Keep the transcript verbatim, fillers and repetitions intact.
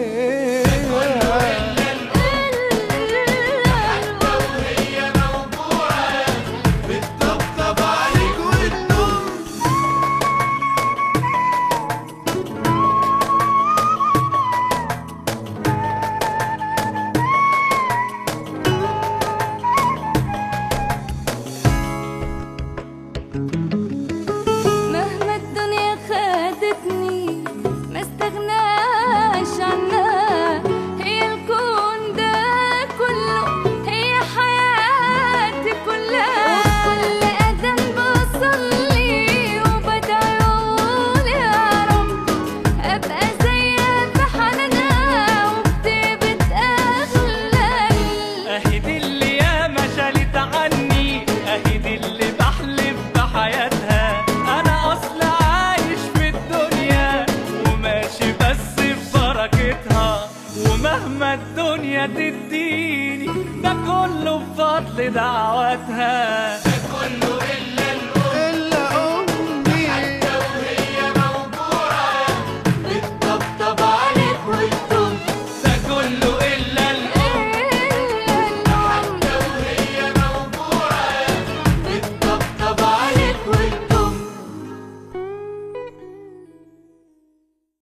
مهما الدنيا خدتني ما استغناش عنها، هي الكون ده كله، هي حياتي كلها. كل أذان بصلي وبدعي أقول يا رب أبقى زيها في حنانها وبطيبة أخلاقي. أهي دي اللي ياما شالت عني، أهي دي اللي بحلف بحياتها. أنا أصل عايش في الدنيا وماشي بس ببركتها، ومهما الدنيا تديني ده كله بفضل دعواتها.